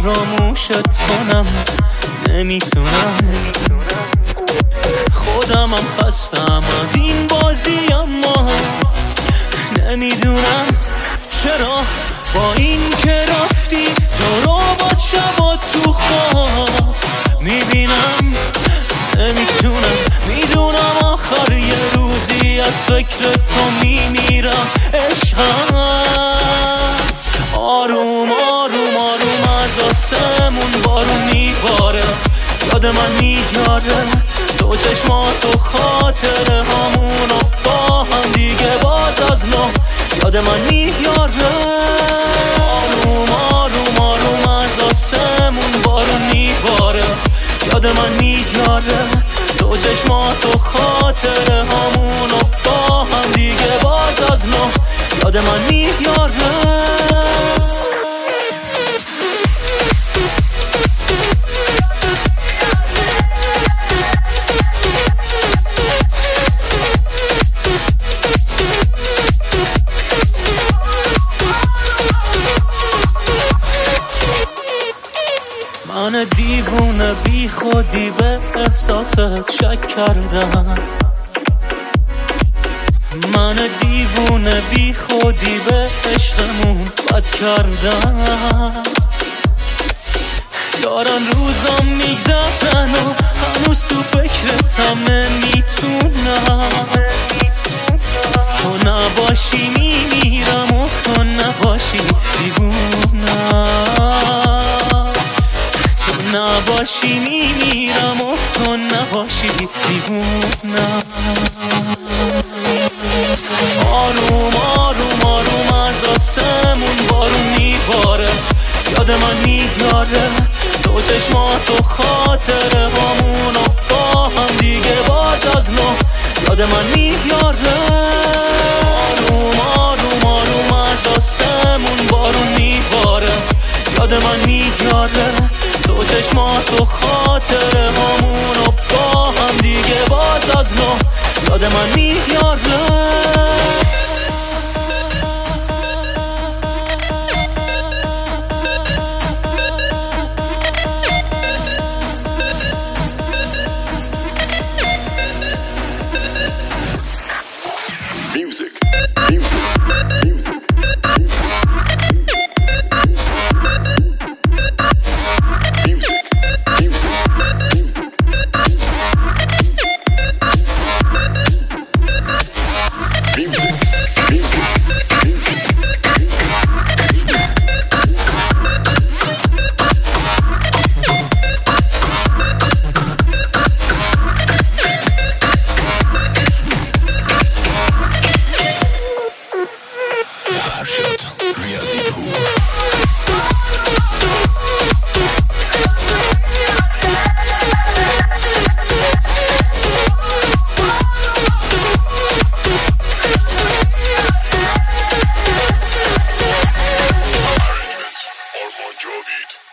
فراموشت کنم نمیتونم. خودمم خستم از این بازی، اما نمیدونم چرا با این که رفتی تو رو با شبات تو خواب میبینم. نمیتونم، میدونم آخر یه روزی از فکر تو میمیرم. عشقم آروم آروم آروم از آسمون بارون میباره، یاد من میاره تو چشمات و خاطر همونو با هم دیگه باز از نو یاد من میاره. آروم آروم آروم از آسمون بارون میباره، یاد من میاره تو چشمات و خاطر همونو با هم دیگه باز از نو یاد من میاره. من دیوونه بی خودی به احساست شک کردم. من دیوونه بی خودی به عشقمون بد کردم. دارن روزام میگذرن و هنوز تو فکرتم نمیتونم. تو نباشی میمیرم و تو نباشی دیوونم. نباشی میمیرم و تو نباشی دیوونم. آروم آروم آروم از آسمون بارون میباره، یاد من میاره تو چشمات و خاطر همونو با هم دیگه باز از نو یاد من میاره. آروم آروم آروم از آسمون بارون میباره، یاد من میاره تو چشمات و خاطر همونو با هم دیگه باز از نو یاد من میاره. Music, music, music. Jovid.